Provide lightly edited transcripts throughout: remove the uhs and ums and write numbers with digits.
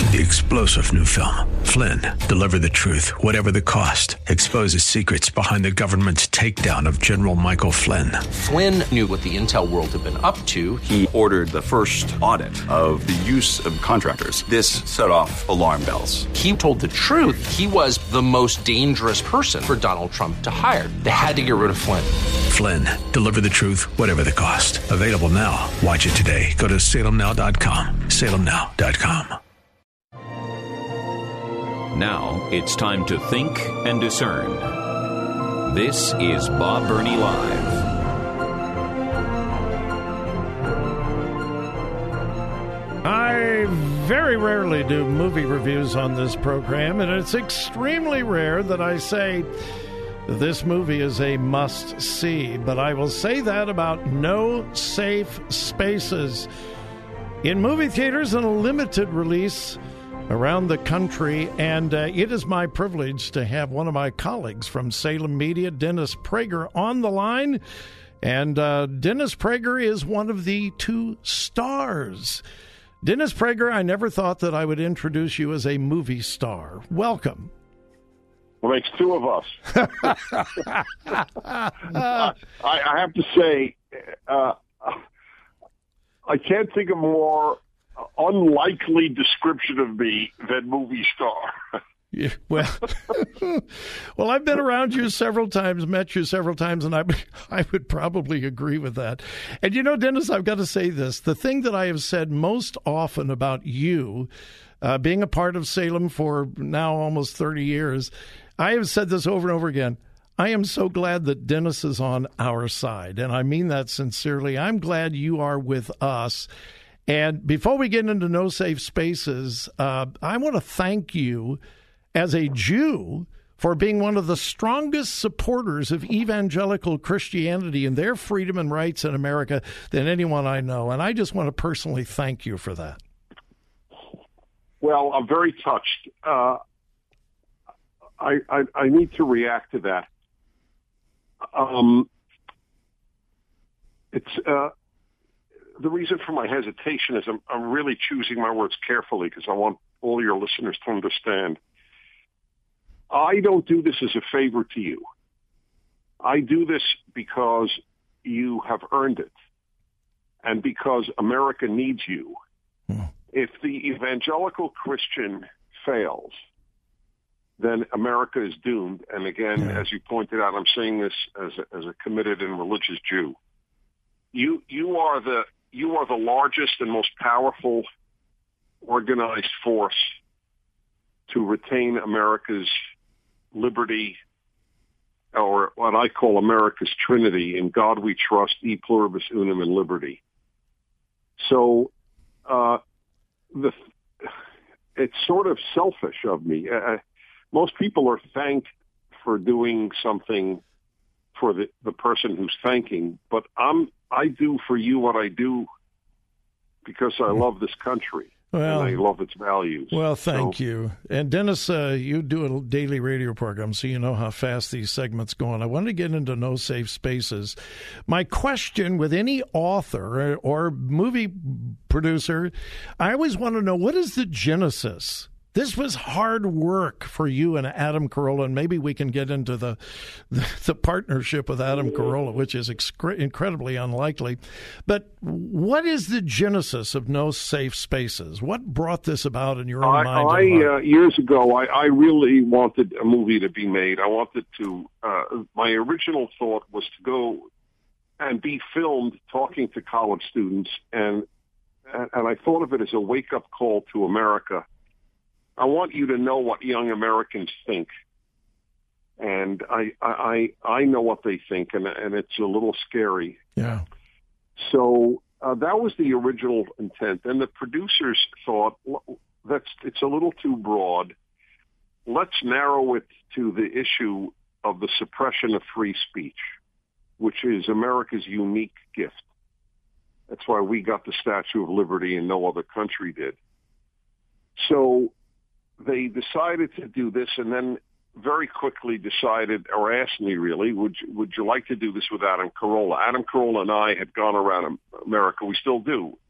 The explosive new film, Flynn, deliver the truth, whatever the cost, exposes secrets behind the government's takedown of General Michael Flynn. Flynn knew what the intel world had been up to. He ordered the first audit of the use of contractors. This set off alarm bells. He told the truth. He was the most dangerous person for Donald Trump to hire. They had to get rid of Flynn. Flynn, deliver the truth, whatever the cost. Available now. Watch it today. Go to salemnow.com. salemnow.com. Now it's time to think and discern. This is Bob Burney Live. I very rarely do movie reviews on this program, and it's extremely rare that I say this movie is a must-see. But I will say that about No Safe Spaces. In movie theaters in a limited release around the country, and it is my privilege to have one of my colleagues from Salem Media, Dennis Prager, on the line. And Dennis Prager is one of the two stars. Dennis Prager, I never thought that I would introduce you as a movie star. Welcome. Well, makes two of us. I have to say, I can't think of more unlikely description of me than movie star. Yeah, well, I've been around you several times, met you several times, and I would probably agree with that. And you know, Dennis, I've got to say this. The thing that I have said most often about you, being a part of Salem for now almost 30 years, I have said this over and over again. I am so glad that Dennis is on our side, and I mean that sincerely. I'm glad you are with us. And before we get into No Safe Spaces, I want to thank you as a Jew for being one of the strongest supporters of evangelical Christianity and their freedom and rights in America than anyone I know. And I just want to personally thank you for that. Well, I'm very touched. I need to react to that. The reason for my hesitation is I'm really choosing my words carefully because I want all your listeners to understand. I don't do this as a favor to you. I do this because you have earned it and because America needs you. If the evangelical Christian fails, then America is doomed. And again, as you pointed out, I'm saying this as a committed and religious Jew. You are the largest and most powerful organized force to retain America's liberty, or what I call America's Trinity: in God we trust, e pluribus unum, and liberty. So it's sort of selfish of me. Most people are thanked for doing something for the person who's thanking, but I do for you what I do because I love this country and I love its values. Well, thank you. And Dennis, you do a daily radio program, so you know how fast these segments go on. I wanted to get into No Safe Spaces. My question with any author or movie producer, I always want to know, what is the genesis? This was hard work for you and Adam Carolla, and maybe we can get into the partnership with Adam Carolla, which is incredibly unlikely. But what is the genesis of No Safe Spaces? What brought this about in your own mind? Years ago, I really wanted a movie to be made. I wanted to. My original thought was to go and be filmed talking to college students, and I thought of it as a wake-up call to America. I want you to know what young Americans think, and I know what they think, and it's a little scary. Yeah. So that was the original intent, and the producers thought it's a little too broad. Let's narrow it to the issue of the suppression of free speech, which is America's unique gift. That's why we got the Statue of Liberty and no other country did. So they decided to do this, and then very quickly decided, or asked me really, would you like to do this with Adam Carolla? Adam Carolla and I had gone around America, we still do,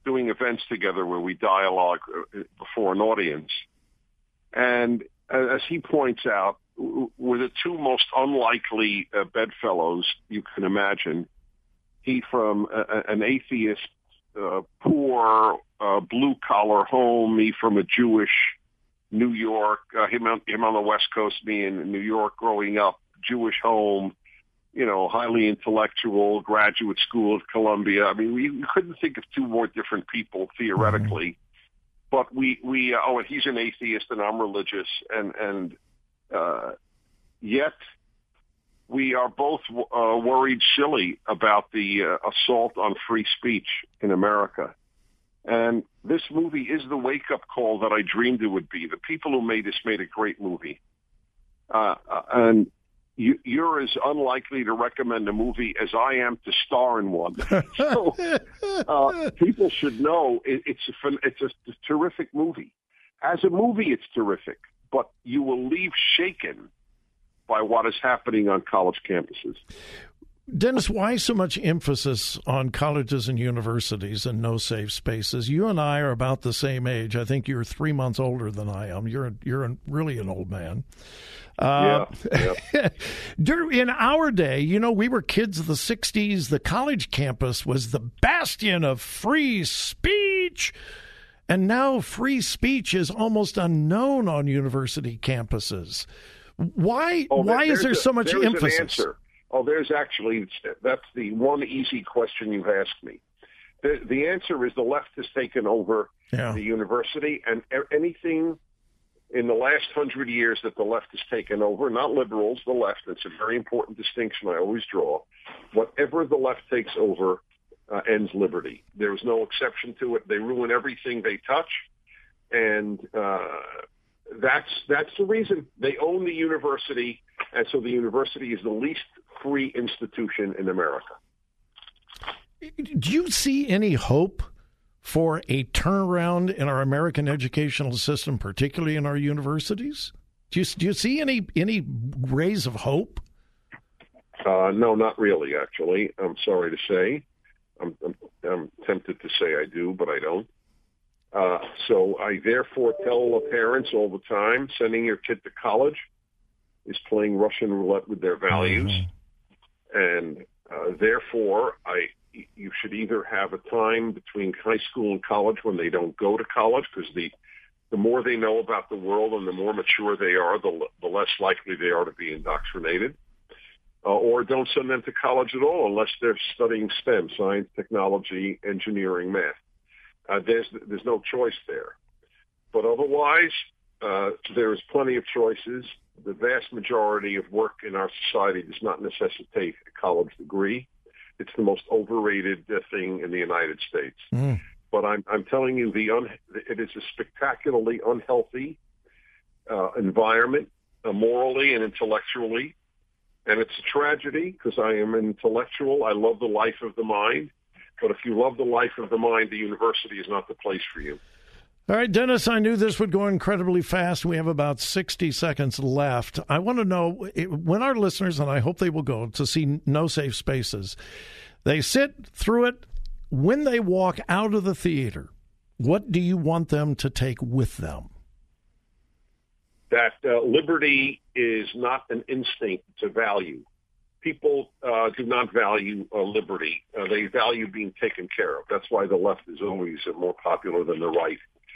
doing events together where we dialogue before an audience. And as he points out, we're the two most unlikely bedfellows you can imagine. He from an atheist, poor, blue-collar home, me from a Jewish New York, him on the West Coast, me in New York growing up, Jewish home, highly intellectual, graduate school at Columbia. I mean, we couldn't think of two more different people theoretically. But and he's an atheist and I'm religious, and yet we are both worried silly about the assault on free speech in America. And this movie is the wake-up call that I dreamed it would be. The people who made this made a great movie. And you're as unlikely to recommend a movie as I am to star in one. So people should know it's a terrific movie. As a movie, it's terrific, but you will leave shaken by what is happening on college campuses. Dennis, why so much emphasis on colleges and universities and no safe spaces? You and I are about the same age. I think you're 3 months older than I am. You're really an old man. Yeah. In our day, we were kids of the 60s. The college campus was the bastion of free speech. And now free speech is almost unknown on university campuses. Why is there so much emphasis? An answer. That's the one easy question you've asked me. The answer is the left has taken over the university, and anything in the last 100 years that the left has taken over, not liberals, the left, it's a very important distinction I always draw. Whatever the left takes over ends liberty. There's no exception to it. They ruin everything they touch, and that's the reason. They own the university, and so the university is the least free institution in America. Do you see any hope for a turnaround in our American educational system, particularly in our universities? Do you see any rays of hope? No, not really, actually. I'm sorry to say. I'm tempted to say I do, but I don't. So I therefore tell the parents all the time, sending your kid to college is playing Russian roulette with their values. And therefore, you should either have a time between high school and college when they don't go to college, because the more they know about the world and the more mature they are, the less likely they are to be indoctrinated. Or don't send them to college at all unless they're studying STEM, science, technology, engineering, math. There's no choice there. But otherwise, there's plenty of choices. The vast majority of work in our society does not necessitate a college degree. It's the most overrated thing in the United States. But I'm telling you, it is a spectacularly unhealthy environment, morally and intellectually. And it's a tragedy because I am an intellectual. I love the life of the mind. But if you love the life of the mind, the university is not the place for you. All right, Dennis, I knew this would go incredibly fast. We have about 60 seconds left. I want to know, when our listeners, and I hope they will go to see No Safe Spaces, they sit through it. When they walk out of the theater, what do you want them to take with them? That liberty is not an instinct, it's a value. People do not value liberty. They value being taken care of. That's why the left is always more popular than the right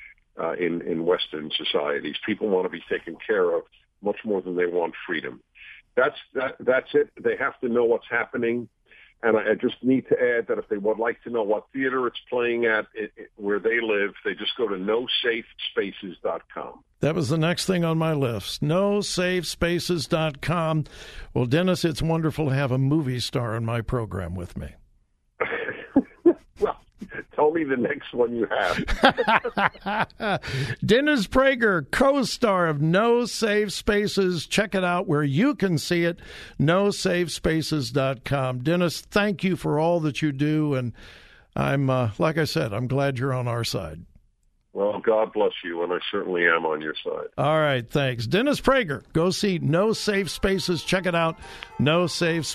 in Western societies. People want to be taken care of much more than they want freedom. That's it. They have to know what's happening. And I just need to add that if they would like to know what theater it's playing at where they live, they just go to nosafespaces.com. That was the next thing on my list, nosafespaces.com. Well, Dennis, it's wonderful to have a movie star in my program with me. Well, tell me the next one you have. Dennis Prager, co-star of No Safe Spaces. Check it out where you can see it, nosafespaces.com. Dennis, thank you for all that you do, and I'm, like I said, I'm glad you're on our side. Well, God bless you, and I certainly am on your side. All right, thanks. Dennis Prager, go see No Safe Spaces. Check it out,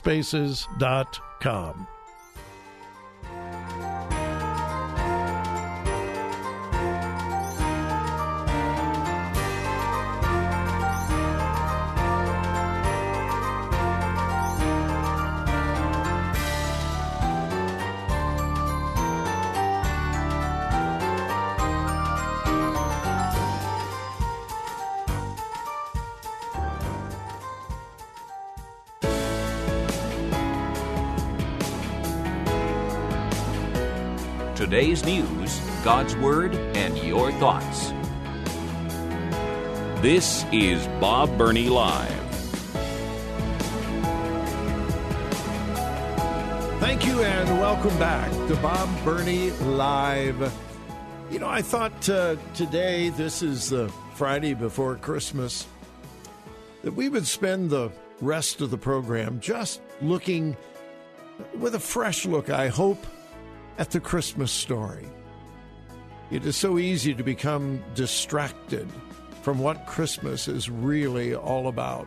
nosafespaces.com. Today's news, God's Word, and your thoughts. This is Bob Burney Live. Thank you and welcome back to Bob Burney Live. You know, I thought today, this is the Friday before Christmas, that we would spend the rest of the program just looking with a fresh look, I hope, at the Christmas story. It is so easy to become distracted from what Christmas is really all about.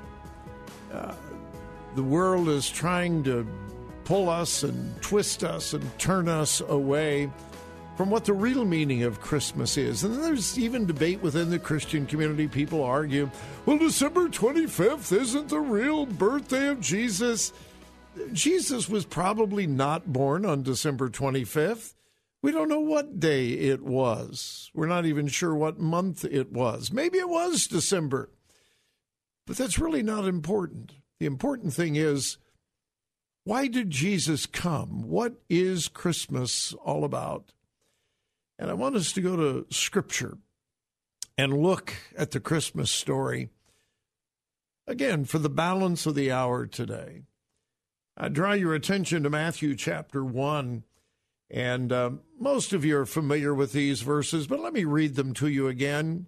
The world is trying to pull us and twist us and turn us away from what the real meaning of Christmas is. And there's even debate within the Christian community. People argue, well, December 25th isn't the real birthday of Jesus. Jesus was probably not born on December 25th. We don't know what day it was. We're not even sure what month it was. Maybe it was December. But that's really not important. The important thing is, why did Jesus come? What is Christmas all about? And I want us to go to Scripture and look at the Christmas story, again, for the balance of the hour today. I draw your attention to Matthew chapter 1, and most of you are familiar with these verses, but let me read them to you again.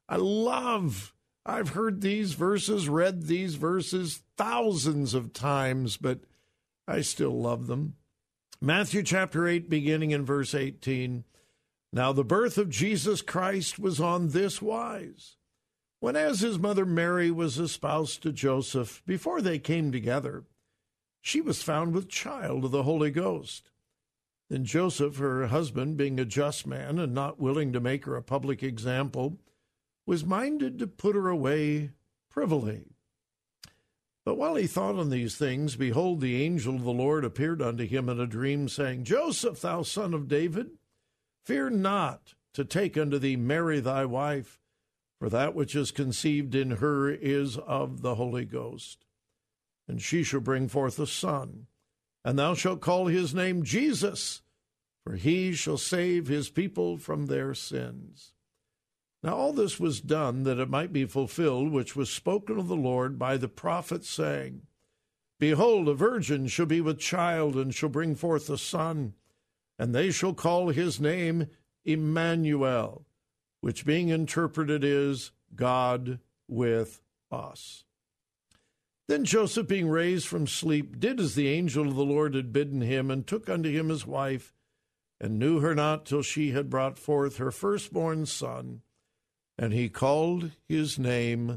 I've heard these verses, read these verses thousands of times, but I still love them. Matthew chapter 8, beginning in verse 18. Now the birth of Jesus Christ was on this wise. When as his mother Mary was espoused to Joseph, before they came together, she was found with child of the Holy Ghost. Then Joseph, her husband, being a just man and not willing to make her a public example, was minded to put her away privily. But while he thought on these things, behold, the angel of the Lord appeared unto him in a dream, saying, Joseph, thou son of David, fear not to take unto thee Mary thy wife, for that which is conceived in her is of the Holy Ghost. And she shall bring forth a son, and thou shalt call his name Jesus, for he shall save his people from their sins. Now all this was done that it might be fulfilled, which was spoken of the Lord by the prophet, saying, Behold, a virgin shall be with child, and shall bring forth a son, and they shall call his name Emmanuel, which being interpreted is God with us. Then Joseph, being raised from sleep, did as the angel of the Lord had bidden him, and took unto him his wife, and knew her not till she had brought forth her firstborn son, and he called his name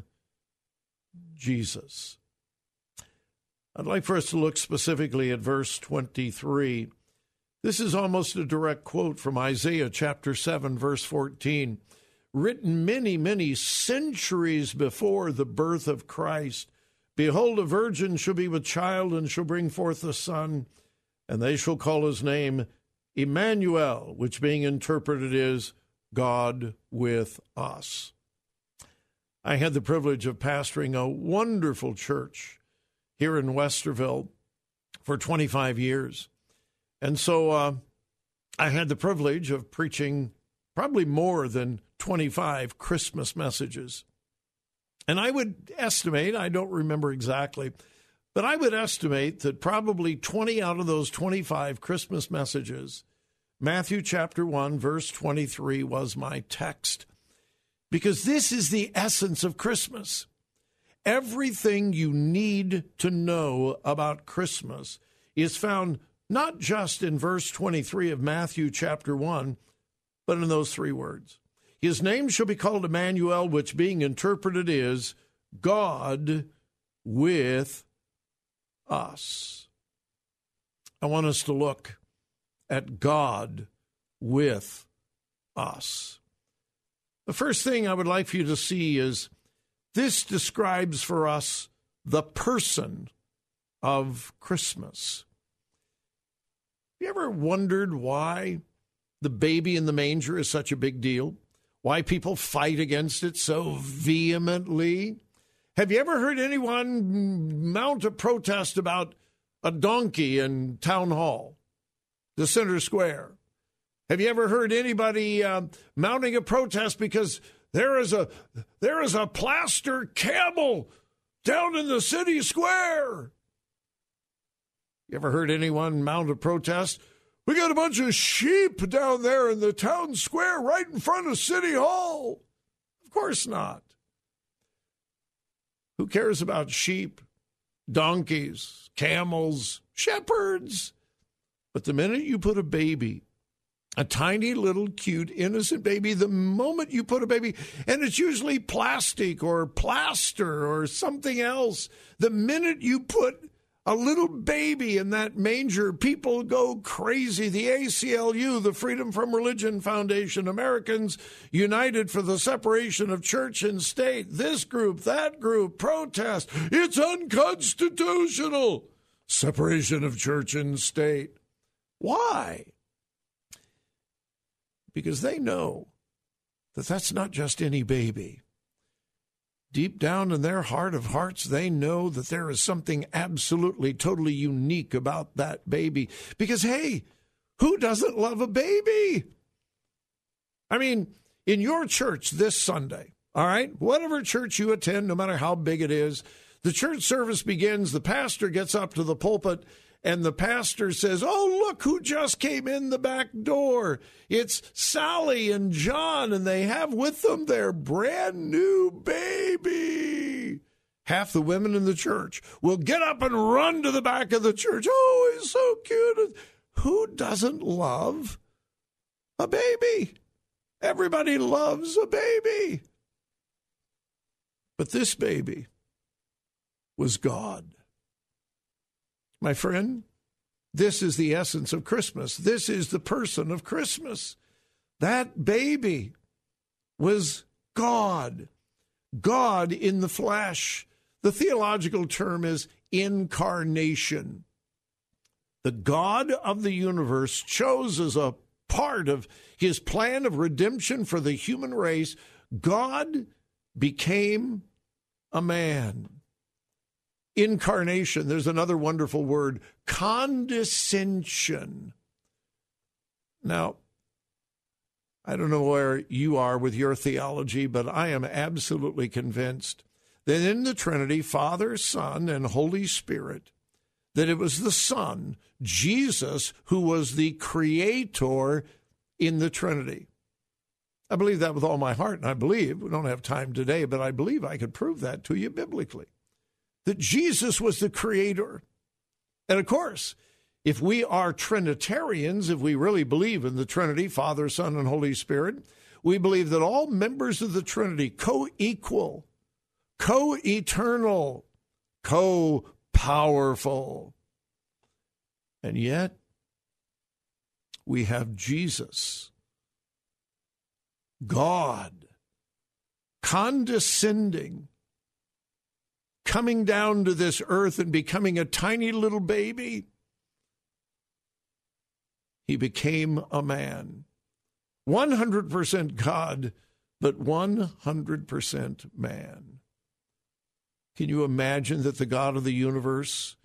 Jesus. I'd like for us to look specifically at verse 23. This is almost a direct quote from Isaiah chapter 7, verse 14, written many, many centuries before the birth of Christ. Behold, a virgin shall be with child, and shall bring forth a son, and they shall call his name Emmanuel, which being interpreted is God with us. I had the privilege of pastoring a wonderful church here in Westerville for 25 years. And so I had the privilege of preaching probably more than 25 Christmas messages. And I would estimate, I don't remember exactly, but I would estimate that probably 20 out of those 25 Christmas messages, Matthew chapter 1, verse 23 was my text. Because this is the essence of Christmas. Everything you need to know about Christmas is found not just in verse 23 of Matthew chapter 1, but in those three words. His name shall be called Emmanuel, which being interpreted is God with us. I want us to look at God with us. The first thing I would like for you to see is this describes for us the person of Christmas. Have you ever wondered why the baby in the manger is such a big deal? Why people fight against it so vehemently? Have you ever heard anyone mount a protest about a donkey in town hall, the center square? Have you ever heard anybody mounting a protest because there is a plaster camel down in the city square? You ever heard anyone mount a protest? We got a bunch of sheep down there in the town square right in front of City Hall. Of course not. Who cares about sheep, donkeys, camels, shepherds? But the minute you put a baby, a tiny little cute innocent baby, the moment you put a baby, and it's usually plastic or plaster or something else, the minute you put a little baby in that manger, people go crazy. The ACLU, the Freedom from Religion Foundation, Americans United for the Separation of Church and State, this group, that group, protest. It's unconstitutional. Separation of church and state. Why? Because they know that that's not just any baby. Deep down in their heart of hearts, they know that there is something absolutely, totally unique about that baby. Because, hey, who doesn't love a baby? I mean, in your church this Sunday, all right, whatever church you attend, no matter how big it is, the church service begins, the pastor gets up to the pulpit, and the pastor says, oh, look who just came in the back door. It's Sally and John, and they have with them their brand new baby. Half the women in the church will get up and run to the back of the church. Oh, he's so cute. Who doesn't love a baby? Everybody loves a baby. But this baby was God. My friend, this is the essence of Christmas. This is the person of Christmas. That baby was God. God in the flesh. The theological term is incarnation. The God of the universe chose as a part of his plan of redemption for the human race, God became a man. Incarnation, there's another wonderful word, condescension. Now, I don't know where you are with your theology, but I am absolutely convinced that in the Trinity, Father, Son, and Holy Spirit, that it was the Son, Jesus, who was the creator in the Trinity. I believe that with all my heart, and I believe, we don't have time today, but I believe I could prove that to you biblically. That Jesus was the creator. And of course, if we are Trinitarians, if we really believe in the Trinity, Father, Son, and Holy Spirit, we believe that all members of the Trinity, co-equal, co-eternal, co-powerful. And yet, we have Jesus, God, condescending, coming down to this earth and becoming a tiny little baby. He became a man. 100% God, but 100% man. Can you imagine that the God of the universe